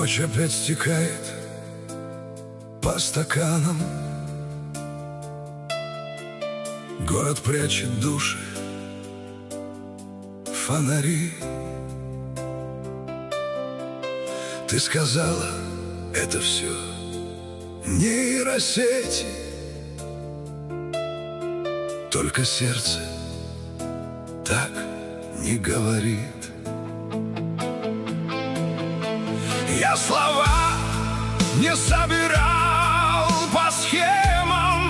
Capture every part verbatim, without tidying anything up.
Ночь опять стекает по стаканам. Город прячет души, фонари. Ты сказала, это все нейросети, только сердце так не говорит. Я слова не собирал по схемам,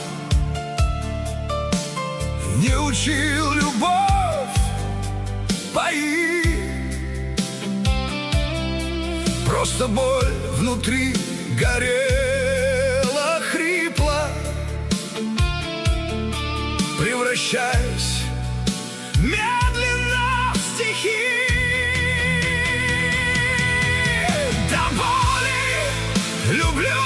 не учил любовь пои. Просто боль внутри горела хрипло, превращаясь медленно в стихи. До боли люблю,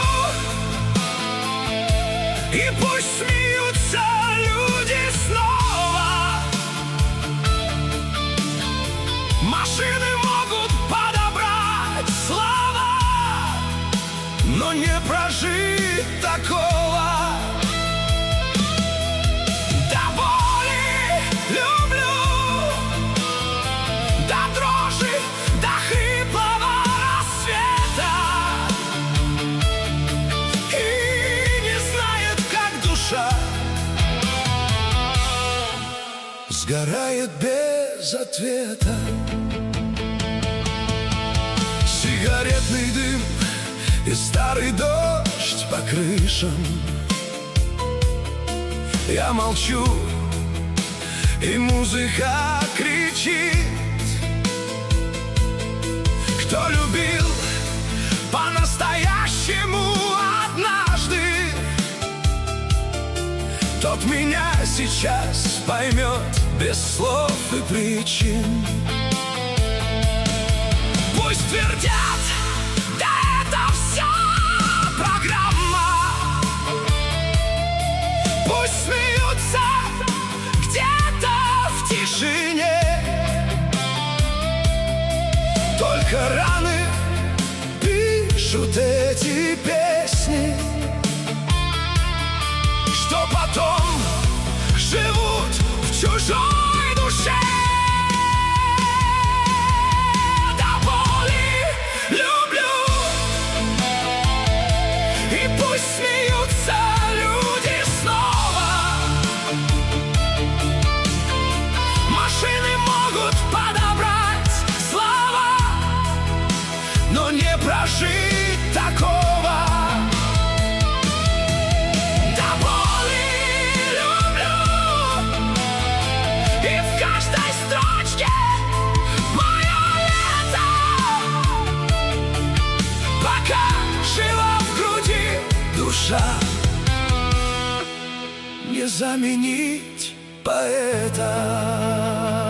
и пусть смеются люди снова. Машины могут подобрать слова, но не прожить такого. До боли люблю, до дрожи, до хриплого рассвета, и не знает, как душа сгорает без ответа. Сигаретный дым и старый дождь по крышам. Я молчу, и музыка кричит. Кто любил по-настоящему однажды, тот меня сейчас поймет без слов и причин. Пусть твердят, да это все программа. Пусть смеются где-то в тишине. Только раны пишут эти песни, что потом живут в чужой душе. Смеются люди снова. Машины могут подобрать слова, но не прожить такого. До боли люблю, и в каждой строчке мое лето, пока жива в груди душа. Не заменить поэта.